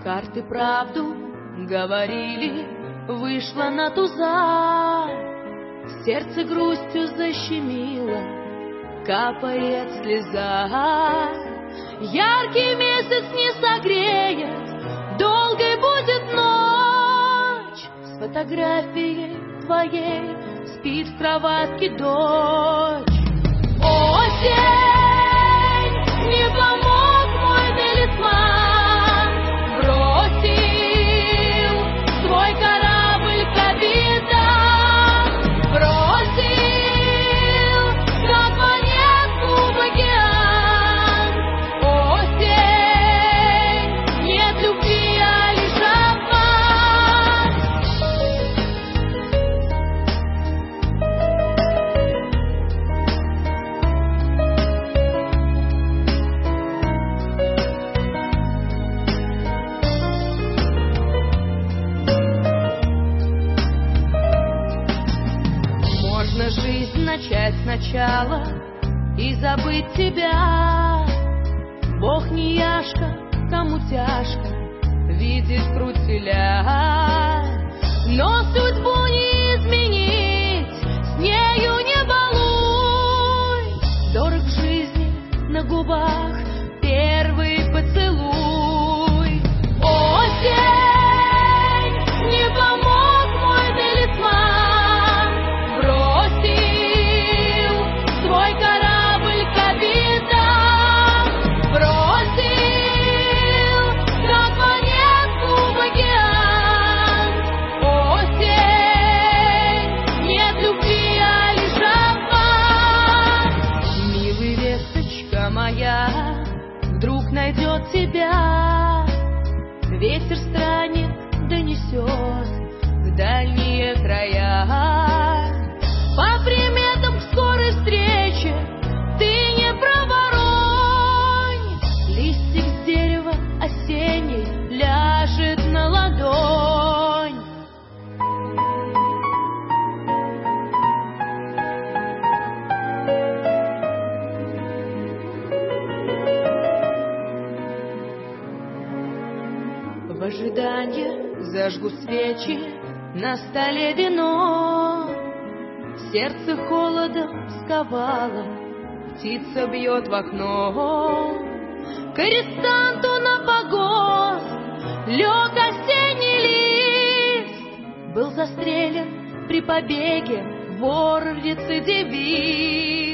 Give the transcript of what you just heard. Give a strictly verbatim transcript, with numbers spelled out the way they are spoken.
Карты правду говорили, вышла на туза, сердце грустью защемило, капает слеза. Яркий месяц не согреет, долгой будет ночь. С фотографией твоей спит в кроватке дочь. Осень, не помог мой талисман, бросил свой корабль капитан, бросил, как монетку в океан. Осень, нет любви, а лишь обман. Можно жизнь начать сначала и забыть тебя. Бог не яшка, кому тяжко видеть крутиля. Но судьбу не изменить, с нею не балуй. Дорог жизни на губах первый поцелуй. Осень, не помог мой талисман, бросил свой корабль капитан, бросил, как монетку в океан. Осень, нет любви, а лишь обман. Милый, весточка моя вдруг найдет тебя, ветер странник донесет в дальние края. По приметам к скорой встрече ты не проворонь, листик с дерева осенний ляжет на ладонь. В ожидании зажгу свечи, на столе вино. Сердце холодом сковало, птица бьет в окно. К арестанту на погост лег осенний лист. Был застрелен при побеге вор-рецидивист.